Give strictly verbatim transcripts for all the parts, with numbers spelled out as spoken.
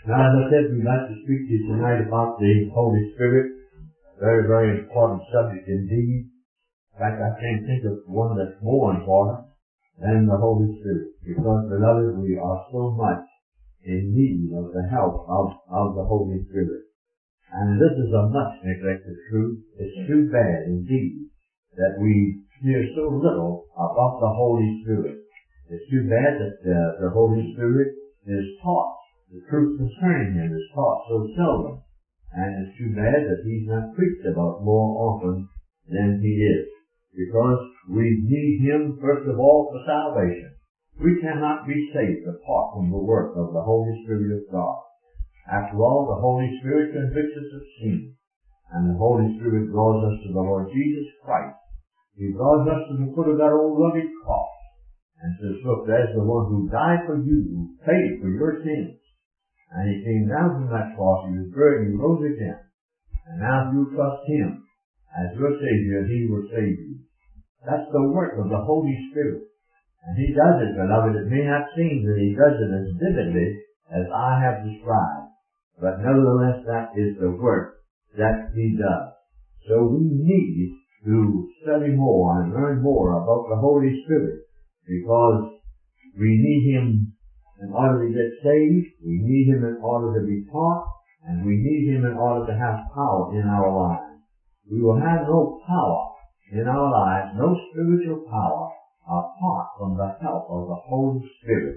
Now, as I said, we'd like to speak to you tonight about the Holy Spirit. Very, very important subject indeed. In fact, I can't think of one that's more important than the Holy Spirit. Because, beloved, we are so much in need of the help of, of the Holy Spirit. And this is a much neglected truth. It's too bad indeed that we hear so little about the Holy Spirit. It's too bad that uh, the Holy Spirit is taught. The truth concerning Him is taught so seldom. And it's too bad that He's not preached about more often than He is. Because we need Him, first of all, for salvation. We cannot be saved apart from the work of the Holy Spirit of God. After all, the Holy Spirit convicts us of sin. And the Holy Spirit draws us to the Lord Jesus Christ. He draws us to the foot of that old rugged cross. And says, look, there's the one who died for you, who paid for your sins. And He came down from that cross, He was buried, He rose again. And now if you trust Him as your Savior, He will save you. That's the work of the Holy Spirit. And He does it, beloved. It may not seem that He does it as vividly as I have described. But nevertheless, that is the work that He does. So we need to study more and learn more about the Holy Spirit. Because we need Him in order to get saved, we need Him in order to be taught, and we need Him in order to have power in our lives. We will have no power in our lives, no spiritual power, apart from the help of the Holy Spirit.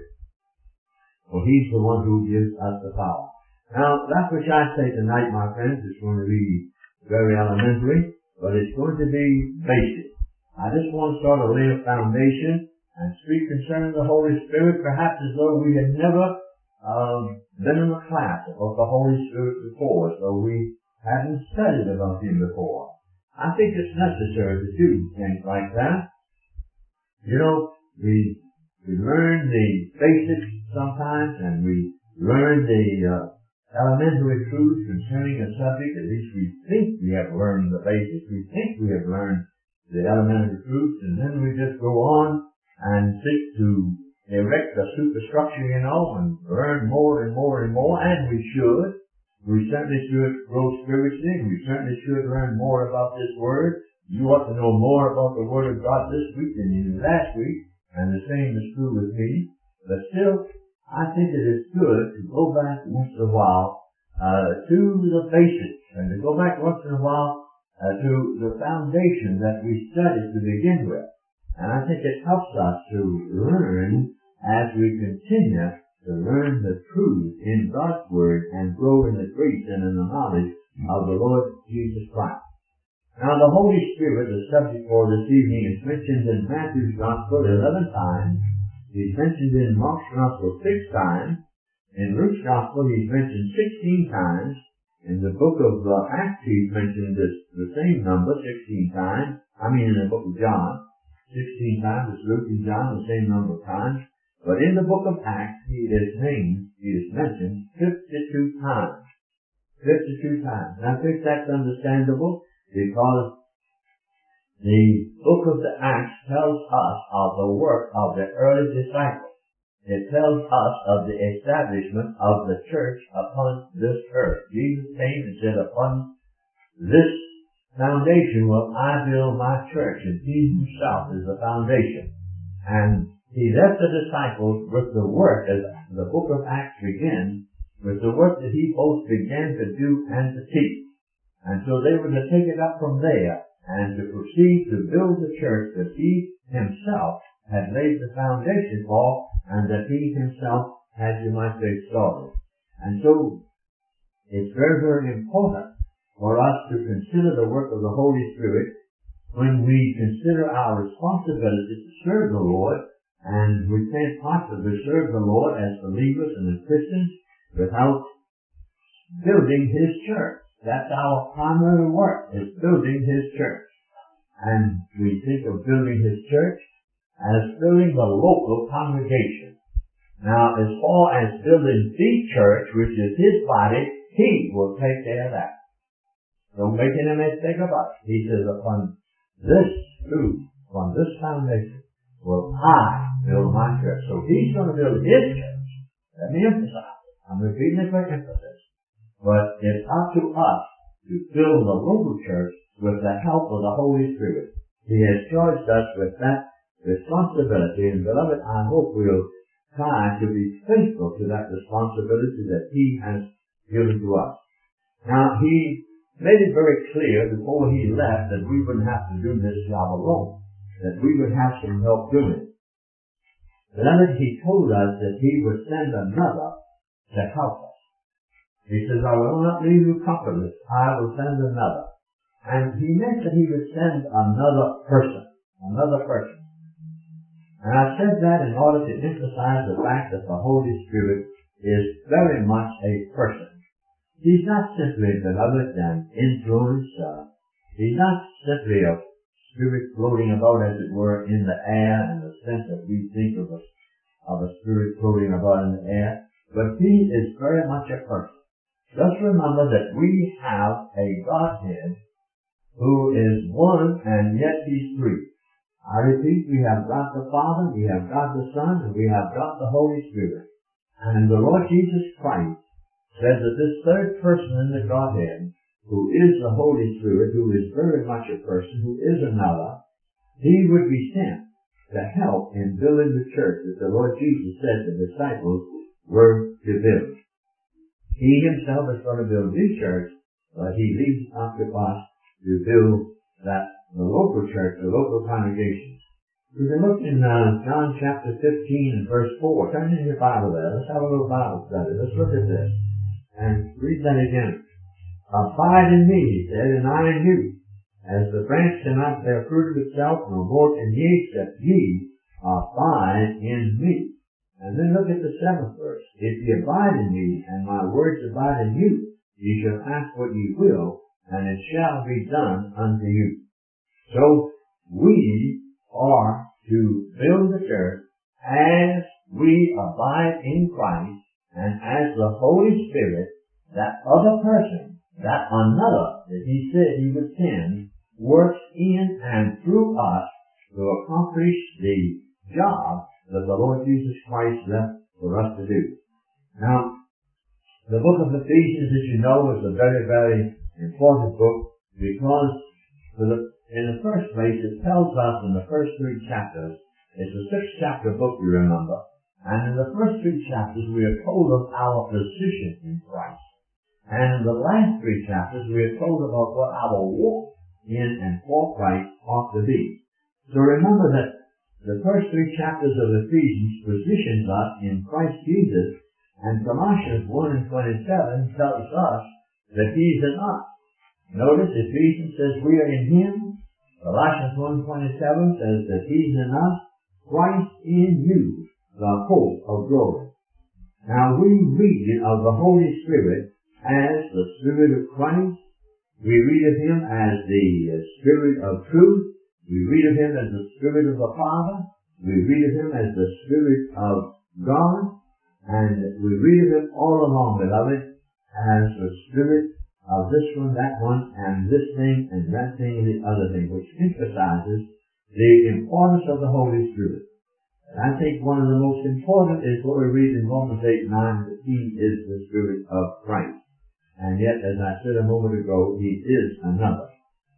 For He's the one who gives us the power. Now, that which I say tonight, my friends, is going to be very elementary, but it's going to be basic. I just want to sort of lay a foundation and speak concerning the Holy Spirit, perhaps as though we had never um, been in a class about the Holy Spirit before, as though we hadn't studied about Him before. I think it's necessary to do things like that. You know, we we learn the basics sometimes, and we learn the uh, elementary truths concerning a subject. At least we think we have learned the basics. We think we have learned the elementary truths, and then we just go on and seek to erect a superstructure, you know, and learn more and more and more, and we should. We certainly should grow spiritually. We certainly should learn more about this Word. You ought to know more about the Word of God this week than you did last week, and the same is true with me. But still, I think it is good to go back once in a while uh, to the basics, and to go back once in a while uh, to the foundation that we studied to begin with. And I think it helps us to learn as we continue to learn the truth in God's Word and grow in the grace and in the knowledge of the Lord Jesus Christ. Now, the Holy Spirit, the subject for this evening, is mentioned in Matthew's Gospel eleven times. He's mentioned in Mark's Gospel six times. In Luke's Gospel, he's mentioned sixteen times. In the book of uh, Acts, he's mentioned this, the same number, sixteen times. I mean, in the book of John. sixteen times, it's Luke and John, the same number of times. But in the book of Acts, he is named, he is mentioned fifty-two times. fifty-two times. And I think that's understandable because the book of the Acts tells us of the work of the early disciples. It tells us of the establishment of the church upon this earth. Jesus came and said, upon this foundation will I build my church, and He Himself is the foundation. And He left the disciples with the work, as the book of Acts begins, with the work that He both began to do and to teach. And so they were to take it up from there and to proceed to build the church that He Himself had laid the foundation for, and that He Himself had, you might say, started. And so it's very, very important for us to consider the work of the Holy Spirit when we consider our responsibility to serve the Lord. And we can't possibly serve the Lord as believers and as Christians without building His church. That's our primary work, is building His church. And we think of building His church as building the local congregation. Now, as far as building the church, which is His body, He will take care of that. Don't make any mistake about it. He says, upon this truth, upon this foundation, will I build my church. So He's going to build His church. Let me emphasize it. I'm repeating it for emphasis. But it's up to us to fill the local church with the help of the Holy Spirit. He has charged us with that responsibility, and beloved, I hope we'll try to be faithful to that responsibility that He has given to us. Now, He made it very clear before He left that we wouldn't have to do this job alone, that we would have some help doing it. Beloved, He told us that He would send another to help us. He says, I will not leave you comfortless. I will send another. And He meant that He would send another person. Another person. And I said that in order to emphasize the fact that the Holy Spirit is very much a person. He's not simply, beloved, an influence. Uh, he's not simply a spirit floating about, as it were, in the air, in the sense that we think of a, of a spirit floating about in the air. But He is very much a person. Just remember that we have a Godhead who is one and yet He's three. I repeat, we have God the Father, we have God the Son, and we have God the Holy Spirit. And the Lord Jesus Christ said that this third person in the Godhead, who is the Holy Spirit, who is very much a person, who is another, He would be sent to help in building the church that the Lord Jesus said the disciples were to build. He Himself is going to build the church, but He leaves it up to us to build that, the local church, the local congregations. We can look in uh, John chapter fifteen and verse four. Turn in your Bible there. Let's have a little Bible study. Let's look at this and read that again. Abide in me, He said, and I in you. As the branch cannot bear fruit of itself, no more can ye except ye abide in me. And then look at the seventh verse. If ye abide in me, and my words abide in you, ye shall ask what ye will, and it shall be done unto you. So, we are to build the church as we abide in Christ, and as the Holy Spirit, that other person, that another that He said He would send, works in and through us to accomplish the job that the Lord Jesus Christ left for us to do. Now, the book of Ephesians, as you know, is a very, very important book because for the, in the first place, it tells us in the first three chapters, it's a six-chapter book, you remember, and in the first three chapters, we are told of our position in Christ. And in the last three chapters, we are told about what our walk in and for Christ ought to be. So remember that the first three chapters of Ephesians positions us in Christ Jesus, and Colossians one and twenty-seven tells us that He's in us. Notice Ephesians says we are in Him. Colossians one and twenty-seven says that He's in us. Christ in you, the hope of glory. Now we read of the Holy Spirit as the Spirit of Christ. We read of Him as the Spirit of truth. We read of Him as the Spirit of the Father. We read of Him as the Spirit of God. And we read of Him all along, beloved, as the Spirit of this one, that one, and this thing, and that thing, and the other thing, which emphasizes the importance of the Holy Spirit. And I think one of the most important is what we read in Romans eight nine, that He is the Spirit of Christ. And yet, as I said a moment ago, He is another.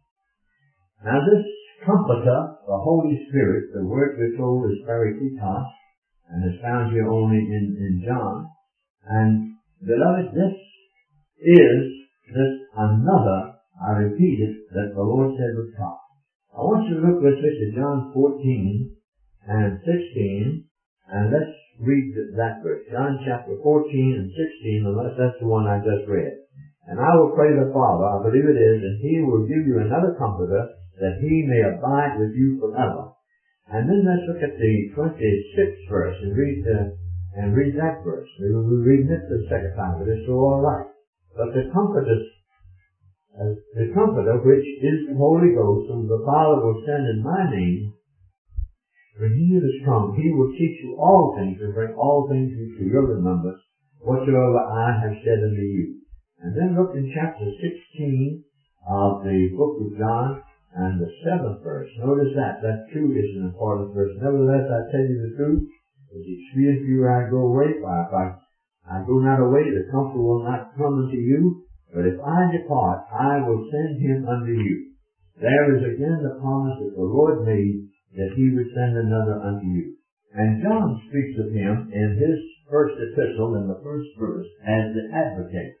Now this Comforter, the Holy Spirit, the word we're told is Parakletos, and is found here only in, in John. And beloved, this is this another, I repeat it, that the Lord said would come. I want you to look with me to John fourteen and sixteen, and let's read that verse. John chapter fourteen and sixteen, unless that's the one I just read. And I will pray the Father, I believe it is, and He will give you another Comforter, that He may abide with you forever. And then let's look at the twenty-sixth verse and read the, and read that verse. We will be reading it the second time, but it's all right. But the Comforter, uh, the Comforter, which is the Holy Ghost, whom the Father will send in my name, when He is come, He will teach you all things and bring all things into your remembrance, whatsoever I have said unto you. And then look in chapter sixteen of the book of John, and the seventh verse. Notice that. That too is an important verse. Nevertheless, I tell you the truth. It's expedient for you I go away. For if I, I go not away, the Comforter will not come unto you, but if I depart, I will send him unto you. There is again the promise that the Lord made, that he would send another unto you. And John speaks of him in his first epistle, in the first verse, as the advocate.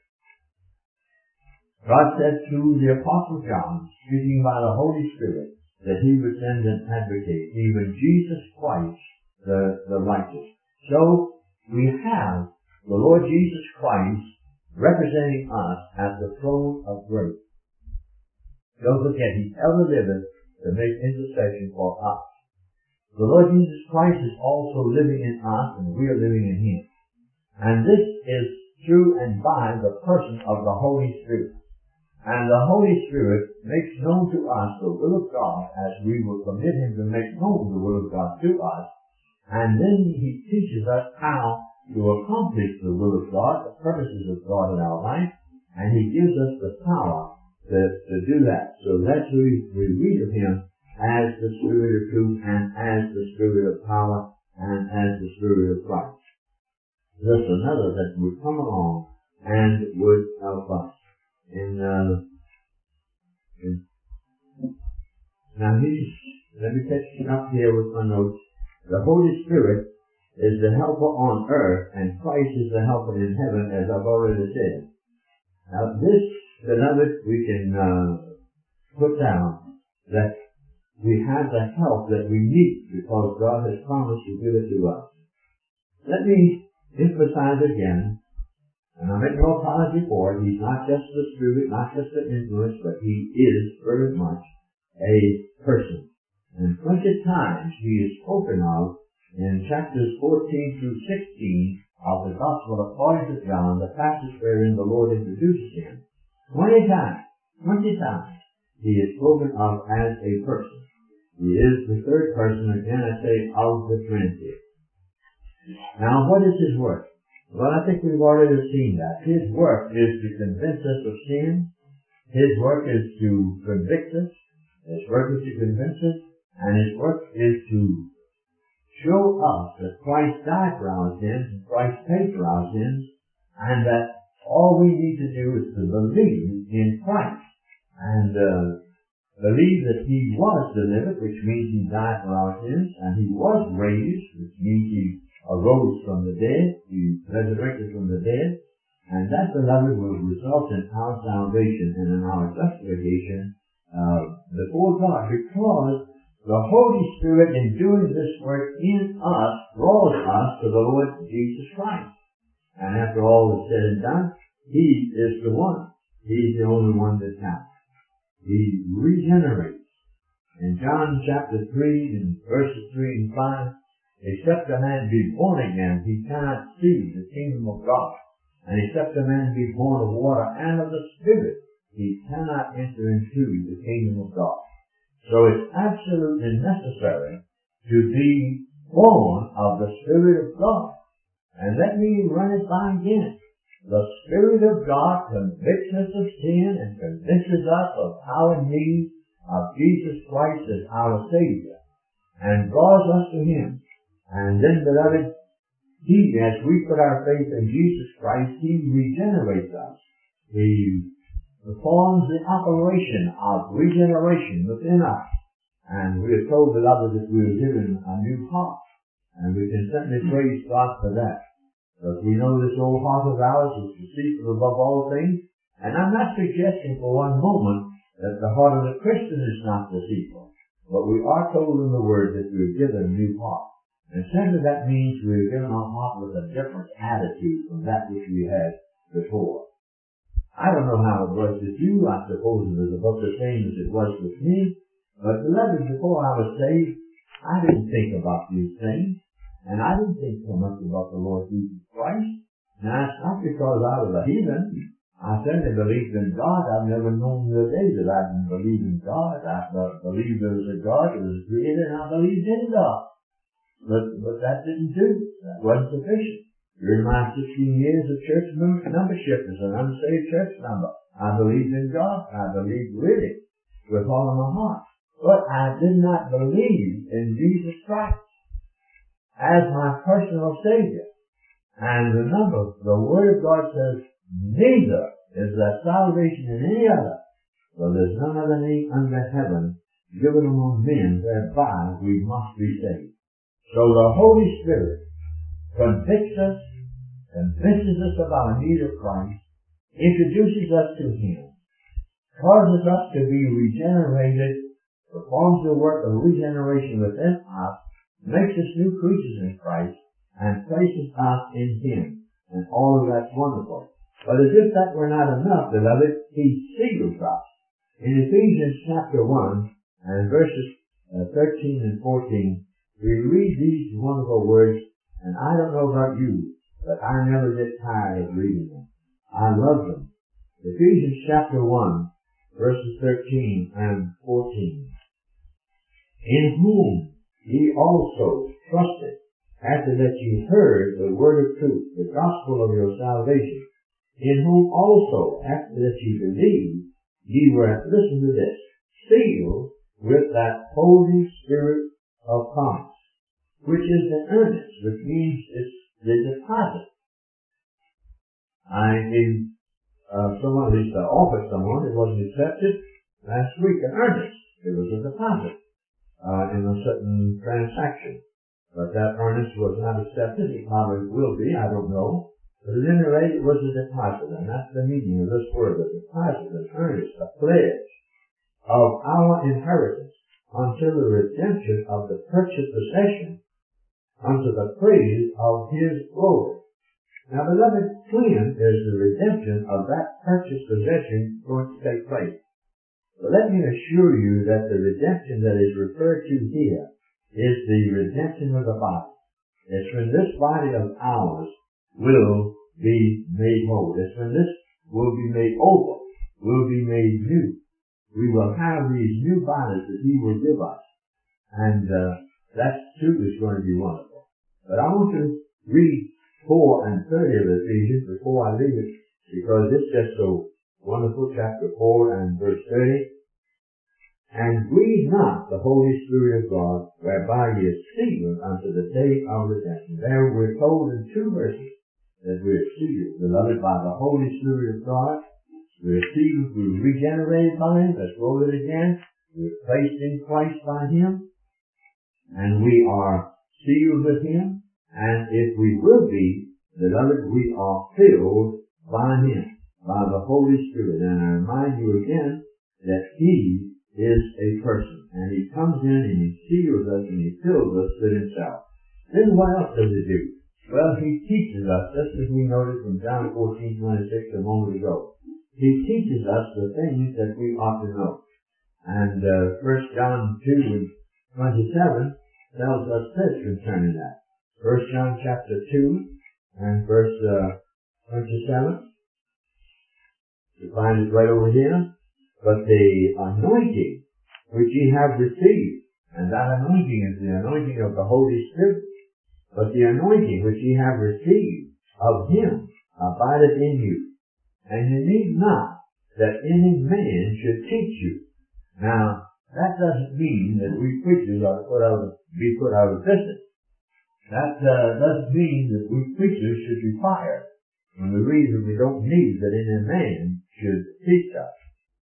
God said through the Apostle John, speaking by the Holy Spirit, that he would send an advocate, even Jesus Christ, the, the righteous. So, we have the Lord Jesus Christ representing us at the throne of grace. Don't forget, he ever liveth to make intercession for us. The Lord Jesus Christ is also living in us, and we are living in him. And this is through and by the person of the Holy Spirit. And the Holy Spirit makes known to us the will of God as we will permit him to make known the will of God to us. And then he teaches us how to accomplish the will of God, the purposes of God in our life, and he gives us the power to, to do that. So that's who we, we read of him as the Spirit of truth, and as the Spirit of power, and as the Spirit of Christ. Thus another that would come along and would help us. In, uh, in now he's, let me catch it up here with my notes. The Holy Spirit is the helper on earth, and Christ is the helper in heaven, as I've already said. Now this, beloved, we can uh, put down that we have the help that we need because God has promised to give it to us. Let me emphasize again, and I make no apology for it, he's not just the Spirit, not just the influence, but he is very much a person. And twenty times he is spoken of in chapters fourteen through sixteen of the Gospel according to John, the passage wherein the Lord introduces him. Twenty times, twenty times, he is spoken of as a person. He is the third person, again I say, of the Trinity. Now, what is his work? Well, I think we've already seen that. His work is to convince us of sin. His work is to convict us. His work is to convince us. And his work is to show us that Christ died for our sins, and Christ paid for our sins, and that all we need to do is to believe in Christ. And, uh, believe that he was delivered, which means he died for our sins, and he was raised, which means he arose from the dead, he resurrected from the dead, and that, beloved, will result in our salvation and in our justification uh, before God, because the Holy Spirit, in doing this work in us, draws us to the Lord Jesus Christ. And after all is said and done, he is the one. He's the only one that counts. He regenerates. In John chapter three, in verses three and five, except a man be born again, he cannot see the kingdom of God. And except a man be born of water and of the Spirit, he cannot enter into the kingdom of God. So it's absolutely necessary to be born of the Spirit of God. And let me run it by again. The Spirit of God convicts us of sin and convinces us of our need of Jesus Christ as our Savior, and draws us to him. And then, beloved, he, as we put our faith in Jesus Christ, he regenerates us. He performs the operation of regeneration within us. And we are told, beloved, that we are given a new heart. And we can certainly praise God for that. But we know this old heart of ours is deceitful above all things. And I'm not suggesting for one moment that the heart of the Christian is not deceitful. But we are told in the Word that we're given a new heart. And certainly that means we're given a heart with a different attitude from that which we had before. I don't know how it was with you. I suppose it was about the same as it was with me. But beloved, before I was saved, I didn't think about these things. And I didn't think so much about the Lord Jesus Christ. Now, it's not because I was a heathen. I certainly believed in God. I've never known the day that I didn't believe in God. I believed there was a God that was created, and I believed in God. But, but that didn't do. That wasn't sufficient. During my sixteen years of church membership as an unsaved church member, I believed in God. I believed really with all of my heart. But I did not believe in Jesus Christ as my personal Savior. And remember, the Word of God says, neither is there salvation in any other, for there's none other name under heaven given among men whereby we must be saved. So the Holy Spirit convicts us, convinces us of our need of Christ, introduces us to Him, causes us to be regenerated, performs the work of regeneration within us, makes us new creatures in Christ, and places us in Him. And all of that's wonderful. But as if that were not enough, beloved, He seals us. In Ephesians chapter one, and verses uh, thirteen and fourteen, we read these wonderful words, and I don't know about you, but I never get tired of reading them. I love them. Ephesians chapter one, verses thirteen and fourteen. In whom ye also trusted, after that ye heard the word of truth, the gospel of your salvation, in whom also, after that ye believed, ye were, listen to this, sealed with that Holy Spirit of promise, which is the earnest, which means it's the deposit. I in uh, someone, at least I offered someone, it wasn't accepted last week, an earnest. It was a deposit uh, in a certain transaction. But that earnest was not accepted. It probably will be, I don't know. But at any rate, it was a deposit, and that's the meaning of this word, a deposit, an earnest, a pledge of our inheritance until the redemption of the purchased possession, unto the praise of His glory. Now, beloved, when is the redemption of that purchased possession going to take place? But let me assure you that the redemption that is referred to here is the redemption of the body. It's when this body of ours will be made whole. It's when this will be made over, will be made new. We will have these new bodies that He will give us. And uh, that too is going to be wonderful. But I want to read four and thirty of Ephesians before I leave it, because it's just so wonderful, chapter four and verse thirty. And grieve not the Holy Spirit of God, whereby ye are sealed unto the day of redemption. There we're told in two verses that we're sealed, beloved, by the Holy Spirit of God. We're sealed, we're regenerated by Him. Let's roll it again. We're placed in Christ by Him. And we are sealed with Him. And if we will be, beloved, we are filled by Him, by the Holy Spirit. And I remind you again that He is a person. And He comes in and He seals us and He fills us with Himself. Then what else does He do? Well, He teaches us, just as we noted from John fourteen twenty-six a moment ago. He teaches us the things that we ought to know. And uh, First John two and twenty-seven tells us this concerning that. First John chapter two and verse uh, twenty-seven. You find it right over here. But the anointing which ye have received, and that anointing is the anointing of the Holy Spirit, but the anointing which ye have received of Him abideth in you. And you need not that any man should teach you. Now, that doesn't mean that we preachers ought to put out of, be put out of business. That uh, doesn't mean that we preachers should be fired. And the reason we don't need that any man should teach us.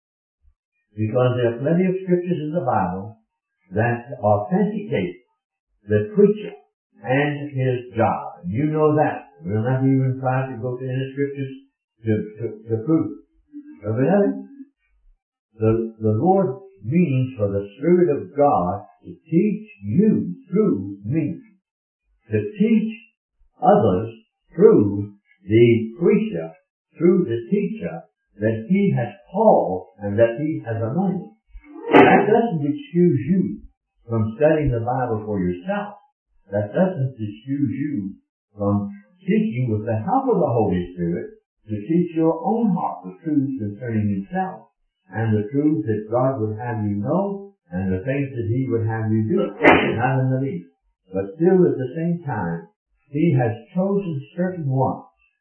Because there are plenty of scriptures in the Bible that authenticate the preacher and his job. And you know that. We'll not even try to go to any scriptures to, to, to prove it. But beloved, the, the Lord means for the Spirit of God to teach you through me. To teach others through the preacher, through the teacher that He has called and that He has anointed. That doesn't excuse you from studying the Bible for yourself. That doesn't excuse you from seeking with the help of the Holy Spirit to teach your own heart the truth concerning Himself and the truth that God would have you know and the things that He would have you do. Not in the least. But still at the same time, He has chosen certain ones,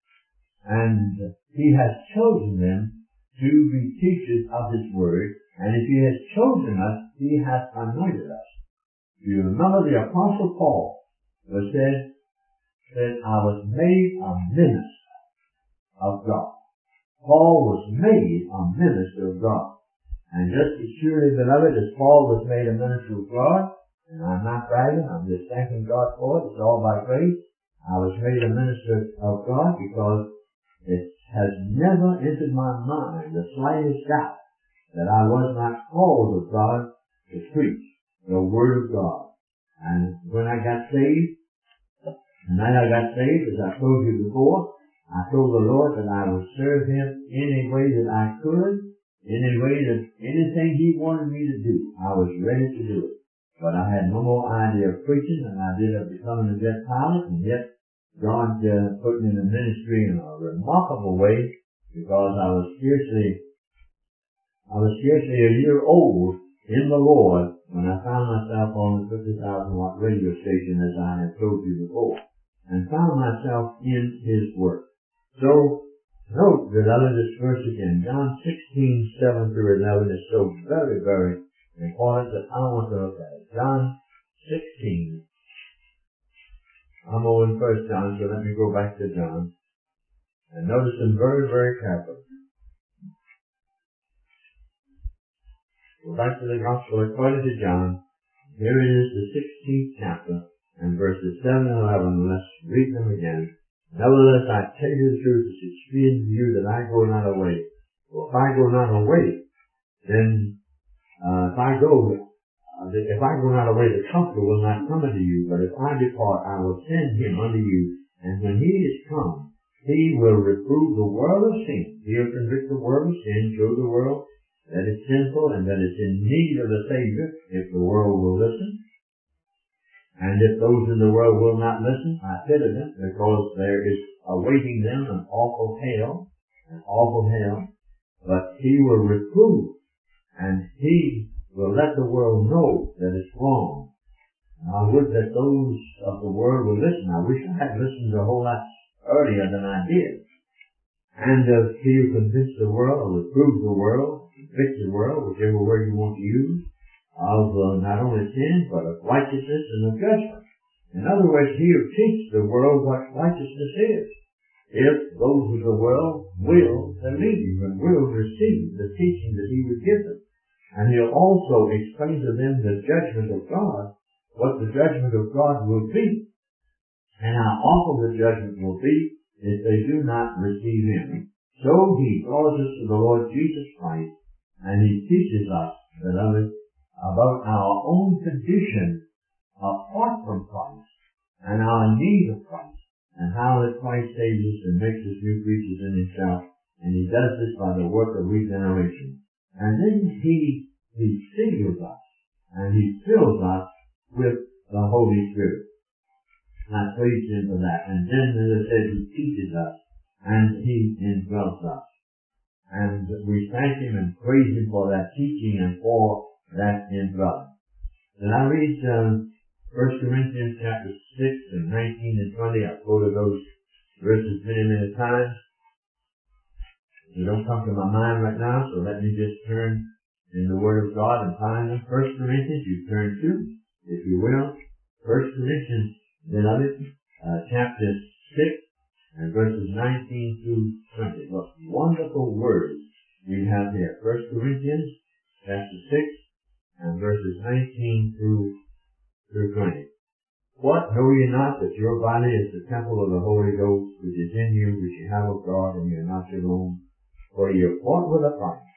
and He has chosen them to be teachers of His Word, and if He has chosen us, He has anointed us. You remember the Apostle Paul was said said, I was made a minister of God. Paul was made a minister of God. And just as surely, beloved, as Paul was made a minister of God, and I'm not bragging, I'm just thanking God for it, it's all by grace. I was made a minister of God because it has never entered my mind the slightest doubt that I was not called of God to preach the Word of God. And when I got saved, the night I got saved, as I told you before, I told the Lord that I would serve Him any way that I could, any way that anything He wanted me to do, I was ready to do it. But I had no more idea of preaching than I did of becoming a jet pilot, and yet God uh, put me in the ministry in a remarkable way, because I was scarcely, I was scarcely a year old in the Lord when I found myself on the fifty thousand watt radio station, as I had told you before, and found myself in His work. So, note, beloved, this verse again, John sixteen, seven through eleven is so very, very important that I want to look at it. John sixteen. I'm over in First John, so let me go back to John. And notice them very, very carefully. Go back to the Gospel according to John. Here it is, the sixteenth chapter, and verses seven and eleven. Let's read them again. Nevertheless, I tell you the truth, it's expedient to you that I go not away. For if I go not away, then uh, if I go, uh, if I go not away, the Comforter will not come unto you. But if I depart, I will send Him unto you. And when He is come, He will reprove the world of sin. He'll convict the world of sin, show the world that it's sinful and that it's in need of a Savior, if the world will listen. And if those in the world will not listen, I pity them, because there is awaiting them an awful hell, an awful hell. But He will reprove, and He will let the world know that it's wrong. And I would that those of the world will listen. I wish I had listened a whole lot earlier than I did. And uh, He will convince the world, or reprove the world, convict the world, whichever word you want to use, of uh, not only sin, but of righteousness and of judgment. In other words, He will teach the world what righteousness is, if those of the world will believe and will receive the teaching that He would give them. And He'll also explain to them the judgment of God, what the judgment of God will be, and how awful the judgment will be if they do not receive Him. So He draws us to the Lord Jesus Christ, and He teaches us, beloved, about our own condition apart from Christ, and our need of Christ, and how that Christ saves us and makes us new creatures in Himself, and He does this by the work of regeneration. And then He, He seals us, and He fills us with the Holy Spirit. And I praise Him for that. And then, as I said, He teaches us, and He indwells us. And we thank Him and praise Him for that teaching and for that indwelling. Then I read um, First Corinthians chapter six and nineteen and twenty. I've quoted those verses many, many times. They don't come to my mind right now, so let me just turn in the Word of God and find them. First Corinthians, you turn to, if you will, First Corinthians, beloved, uh, chapter six and verses nineteen through twenty. What wonderful words we have here. First Corinthians chapter six and verses nineteen through, through twenty. What, know ye not that your body is the temple of the Holy Ghost, which is in you, which you have of God, and ye are not your own? For ye are bought with a price.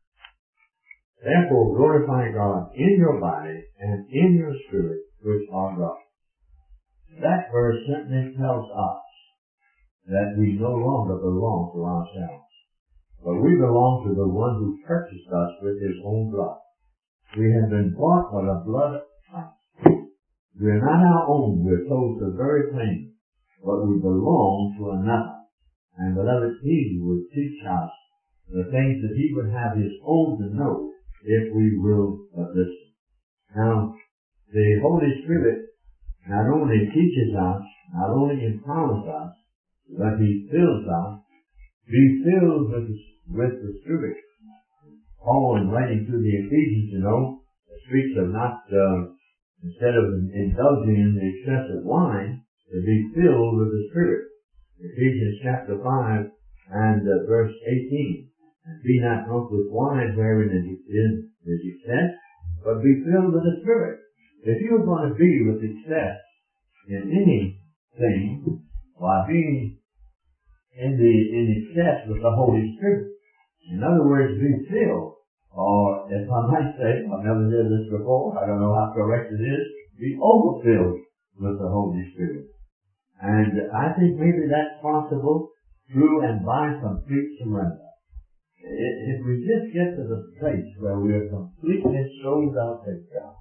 Therefore glorify God in your body and in your spirit, which are God. That verse certainly tells us that we no longer belong to ourselves, but we belong to the one who purchased us with His own blood. We have been bought by the blood of Christ. We are not our own, we are told so very plainly, but we belong to another. And beloved, He will teach us the things that He would have His own to know if we will but listen. Now, the Holy Spirit not only teaches us, not only empowers us, but He fills us. Be filled with the, with the Spirit. Paul, in writing to the Ephesians, you know, speaks of not, uh, instead of indulging in the excess of wine, to be filled with the Spirit. Ephesians chapter five and uh, verse eighteen. And be not drunk with wine wherein is excess, but be filled with the Spirit. If you're going to be with excess in anything, why be in the in excess with the Holy Spirit. In other words, be filled. Or if I might say, I've never heard this before, I don't know how correct it is, be overfilled with the Holy Spirit. And I think maybe that's possible through and by complete surrender. If we just get to the place where we are completely sold out to God.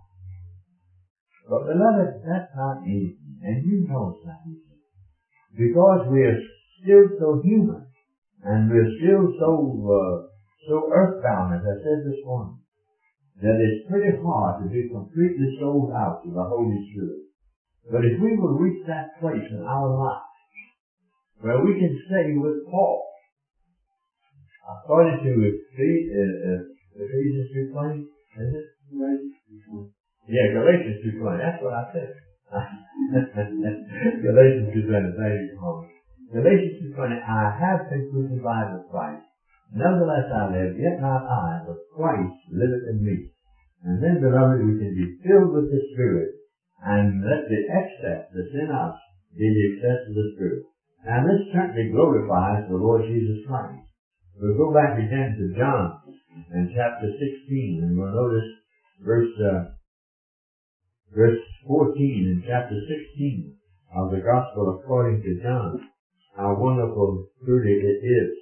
But beloved, that's not easy. And you know it's not easy. Because we are still so human. And we're still so, uh, so earthbound, as I said this morning, that it's pretty hard to be completely sold out to the Holy Spirit. But if we will reach that place in our life where we can say with Paul, according to Ephesians two twenty, is it? Yeah, Galatians two twenty, that's what I said. Galatians two twenty, thank you, Paul. Galatians two twenty, I have been crucified with Christ. Nevertheless I live, yet not I, but Christ liveth in me. And then, beloved, we can be filled with the Spirit, and let the excess that's in us be the excess of the Spirit. Now this certainly glorifies the Lord Jesus Christ. We'll go back again to John in chapter sixteen, and we'll notice verse uh, verse fourteen in chapter sixteen of the Gospel according to John. How wonderful truly it is.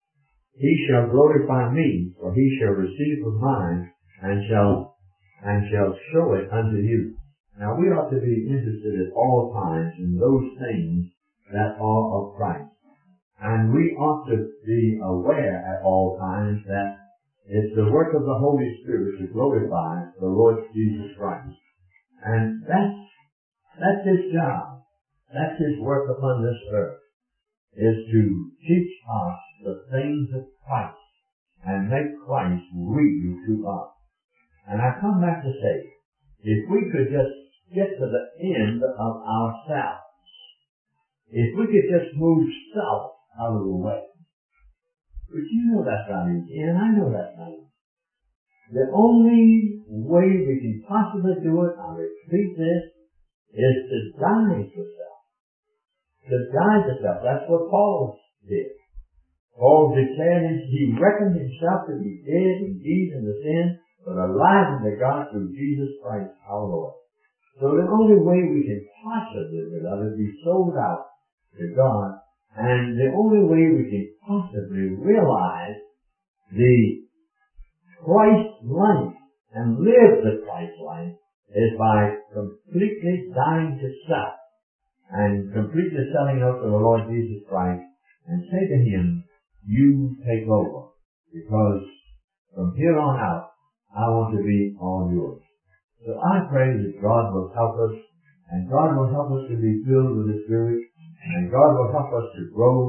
He shall glorify me, for he shall receive of mine, and shall and shall show it unto you. Now we ought to be interested at all times in those things that are of Christ. And we ought to be aware at all times that it's the work of the Holy Spirit to glorify the Lord Jesus Christ. And that's, that's His job. That's His work upon this earth, is to teach us the things of Christ and make Christ real to us. And I come back to say, if we could just get to the end of ourselves, if we could just move south out of the way. But you know that's not easy, and I know that's not easy. The only way we can possibly do it, I'll repeat this, is to die to self. To die to self. That's what Paul did. Paul declared his, he reckoned himself to be dead indeed in the sin, but alive unto God through Jesus Christ our Lord. So the only way we can possibly, beloved, be sold out to God, and the only way we can possibly realize the Christ life and live the Christ life is by completely dying to self and completely selling out to the Lord Jesus Christ and say to Him, you take over, because from here on out I want to be all yours. So I pray that God will help us, and God will help us to be filled with the Spirit, and God will help us to grow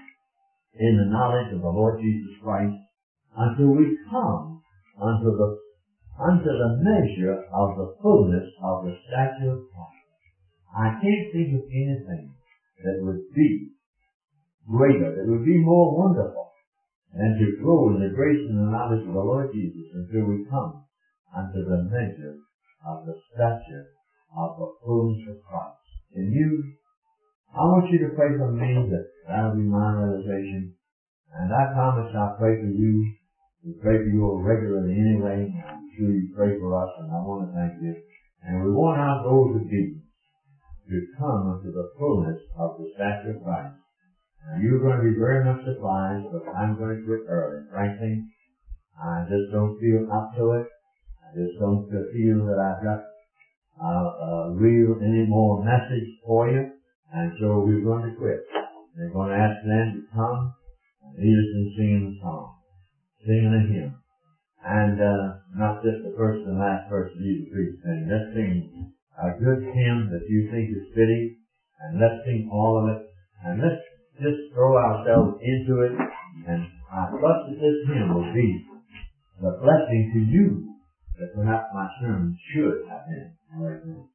in the knowledge of the Lord Jesus Christ until we come unto the, unto the measure of the fullness of the stature of Christ. I can't think of anything that would be greater, that would be more wonderful than to grow in the grace and the knowledge of the Lord Jesus until we come unto the measure of the stature of the fullness of Christ. And you, I want you to pray for me that that'll be my realization. And I promise I'll pray for you. We pray for you regularly anyway. I'm sure you pray for us, and I want to thank you. And we want our goal to be to come unto the fullness of the stature of Christ. Now you're going to be very much surprised, but I'm going to quit early. Frankly, I just don't feel up to it. I just don't feel that I've got uh, a real any more message for you. And so we're going to quit. We're going to ask them to come and lead us in singing a song, singing a hymn. And uh, not just the first and last verse of Jesus Christ sing. Let's sing a good hymn that you think is fitting, and let's sing all of it, and let's just throw ourselves into it. And I trust that this hymn will be the blessing to you that perhaps my sermon should have been. All right.